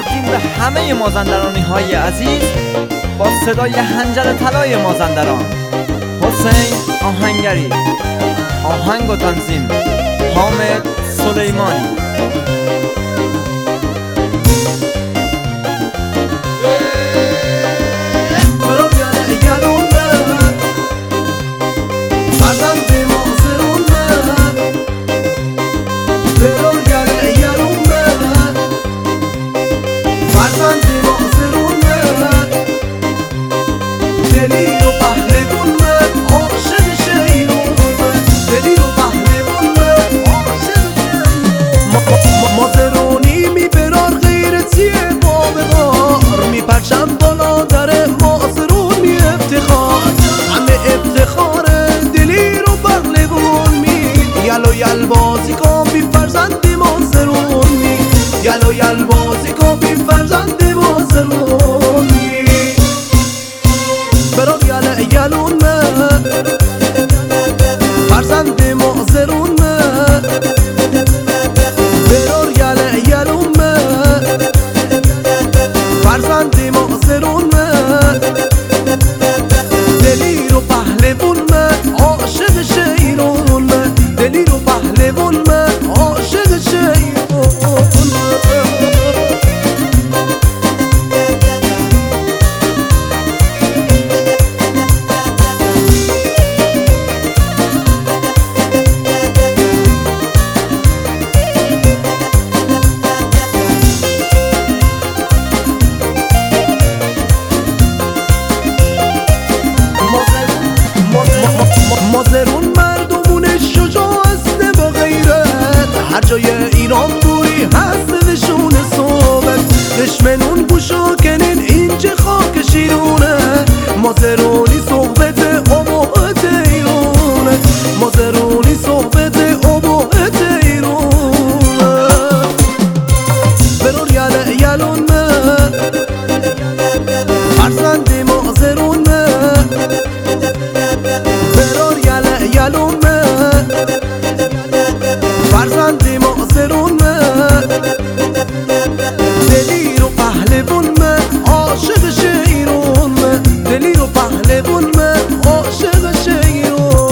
تقدیم به همه مازندرانی های عزیز با صدای حنجر طلای مازندران، حسین آهنگری. آهنگ و تنظیم حامد سلیمانی. پرچم بالا در مازرون می افتخار، همه افتخار دلی رو بغلبون می. یلو یل بازی کن بی فرزند مازرون می، یلو یل بازی کن بی فرزند مازرون می. برو یل یلون من فرزند مازرون من، برو یل یلون من فرزند مازرون من. دلی رو پهلوون من عاشق شیرون من، دلی رو پهلوون من عاشق شیرون من. مازرون مردمونش شجاع است با غیرت، هر جای ایران بوی هست نشون صحبت. دشمنون گوشا کنین این چه خاک شیرونه، مازرونی صحبت ابهت ایرونه، مازرونی صحبت ابهت ایرونه. برو یل یلون من فرزند مازرون من، یلون من فرزند مازرون من. دلی رو پهلوون من عاشق شیرون من، دلی رو پهلوون من عاشق شیرون.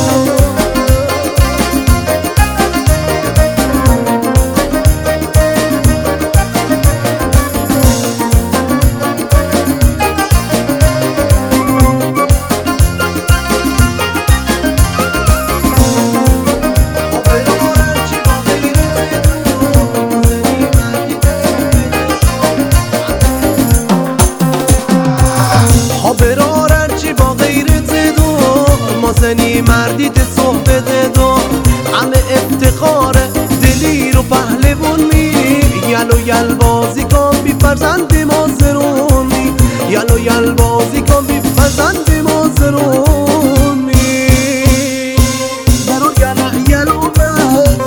برار هرچی با غیرت دار، مازنی مردی ده صحبت دار، همه افتخاره دلی رو پهلوون می. یلو یل بازی کن بی فرزند مازرون می، یلو یل بازی کن بی فرزند مازرون می. برو یل یلو من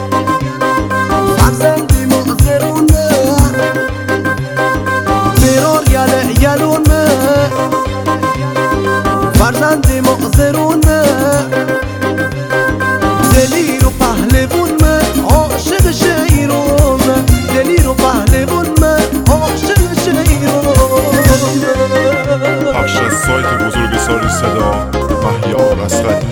فرزند مازرون من، برو یل یلو من فرزند مازرون من. دلی رو پهلوون من عاشق شیرون من، دلی رو پهلوون من عاشق شیرون من. پخش از سایت بزرگ ساری صدا مهیار اصغری.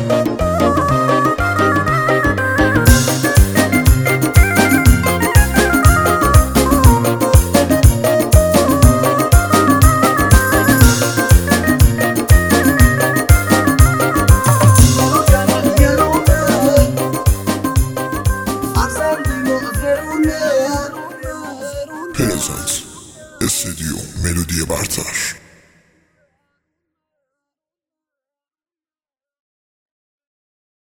پرزنت استودیو ملودی برتر.